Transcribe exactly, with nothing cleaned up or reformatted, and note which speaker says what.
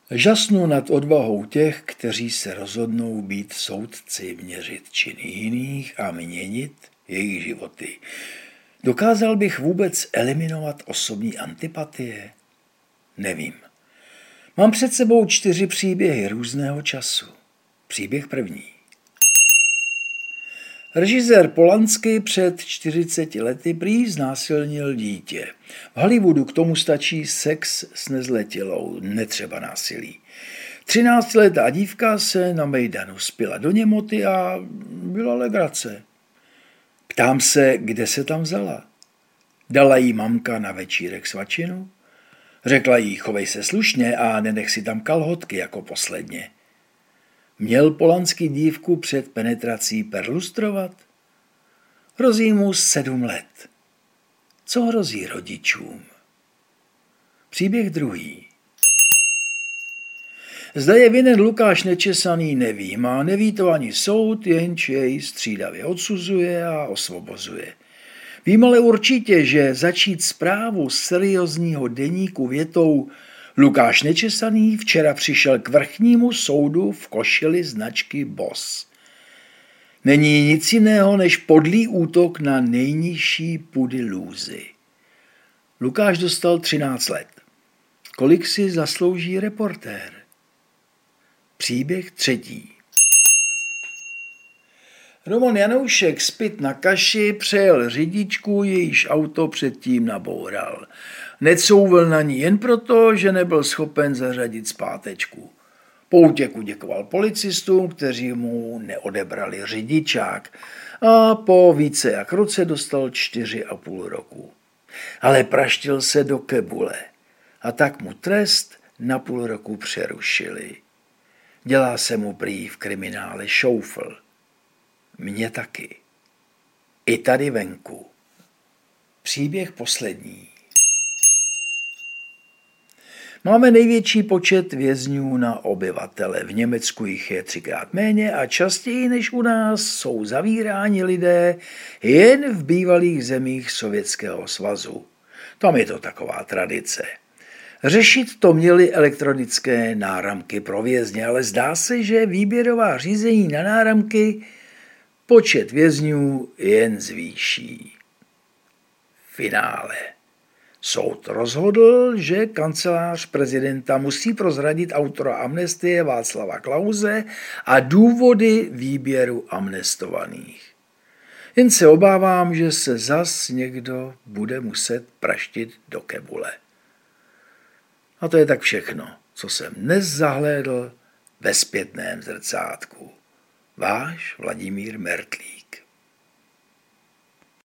Speaker 1: Žasnu nad odvahou těch, kteří se rozhodnou být soudci, měřit činy jiných a měnit jejich životy. Dokázal bych vůbec eliminovat osobní antipatie? Nevím. Mám před sebou čtyři příběhy různého času. Příběh první. Režisér Polanski před čtyřiceti lety prý znásilnil dítě. V Hollywoodu k tomu stačí sex s nezletilou, netřeba násilí. Třináctiletá dívka se na mejdanu spila do němoty a byla legrace. Ptám se, kde se tam vzala. Dala jí mamka na večírek svačinu? Řekla jí, chovej se slušně a nenech si tam kalhotky jako posledně. Měl Polanský dívku před penetrací perlustrovat? Hrozí mu sedm let. Co hrozí rodičům? Příběh druhý. Zda je vinen Lukáš Nečesaný, nevím, a neví to ani soud, jenž jej střídavě odsuzuje a osvobozuje. Vím ale určitě, že začít zprávu seriózního deníku větou Lukáš Nečesaný včera přišel k vrchnímu soudu v košili značky Boss. Není nic jiného než podlý útok na nejnižší pudy lůzy. Lukáš dostal třináct let. Kolik si zaslouží reportér? Příběh třetí. Roman Janoušek z Pyt na Kaši přejel řidičku, jejíž auto předtím naboural. Necouvil na ní jen proto, že nebyl schopen zařadit zpátečku. Po útěku děkoval policistům, kteří mu neodebrali řidičák, a po více jak roce dostal čtyři a půl roku. Ale praštil se do kebule a tak mu trest na půl roku přerušili. Dělá se mu prý v kriminále šoufl. Mně taky. I tady venku. Příběh poslední. Máme největší počet vězňů na obyvatele. V Německu jich je třikrát méně a častěji než u nás jsou zavíráni lidé jen v bývalých zemích Sovětského svazu. Tam je to taková tradice. Řešit to měly elektronické náramky pro vězně, ale zdá se, že výběrová řízení na náramky počet vězňů jen zvýší. Finále. Soud rozhodl, že kancelář prezidenta musí prozradit autora amnestie Václava Klause a důvody výběru amnestovaných. Jen se obávám, že se zas někdo bude muset praštit do kebule. A to je tak všechno, co jsem dnes zahlédl ve zpětném zrcátku. Váš Vladimír Mertlík.